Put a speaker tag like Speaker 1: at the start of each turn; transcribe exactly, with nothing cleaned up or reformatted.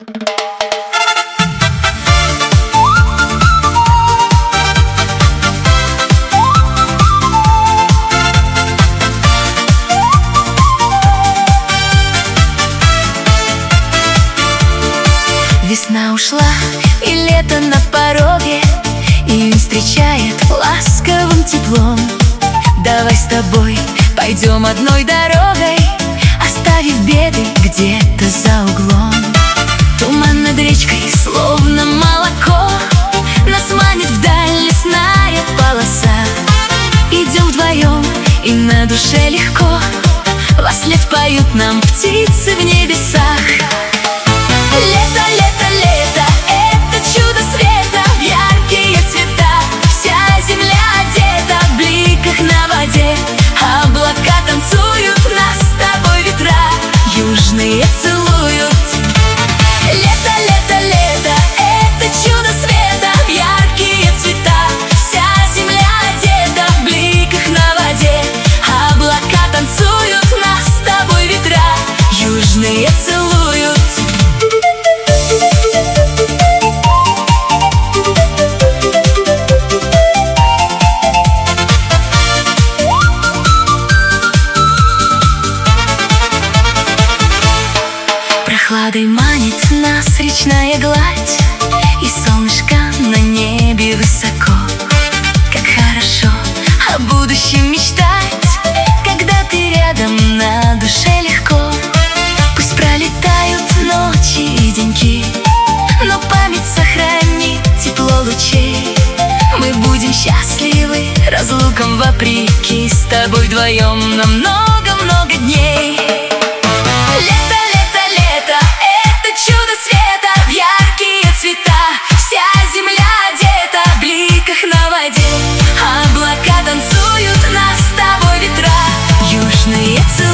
Speaker 1: Весна ушла, и лето на пороге, июнь встречает ласковым теплом. Давай с тобой пойдем одной дорогой, оставив беды где-то за углом. Туман над речкой, словно молоко, нас манит вдаль лесная полоса. Идем вдвоем, и на душе легко, вослед поют нам птицы в небесах. Лето, лето, лето, это чудо света, в яркие цвета вся земля одета, в бликах на воде облака танцуют, нас с тобой ветра южные целуют. Лето, лето, лето, это чудо света, в яркие цвета вся земля одета, в бликах на воде облака танцуют, нас с тобой ветра южные целуют. Прохладой манит нас речная гладь, и солнышко на небе высоко. Как хорошо о будущем мечтать, когда ты рядом, на душе легко. Пусть пролетают ночи и деньки, но память сохранит тепло лучей. Мы будем счастливы разлукам вопреки, с тобой вдвоем на много-много дней. Лето, лето, лето, это чудо света, в яркие цвета вся земля одета, в бликах на воде облака танцуют, нас с тобой ветра южные целуют.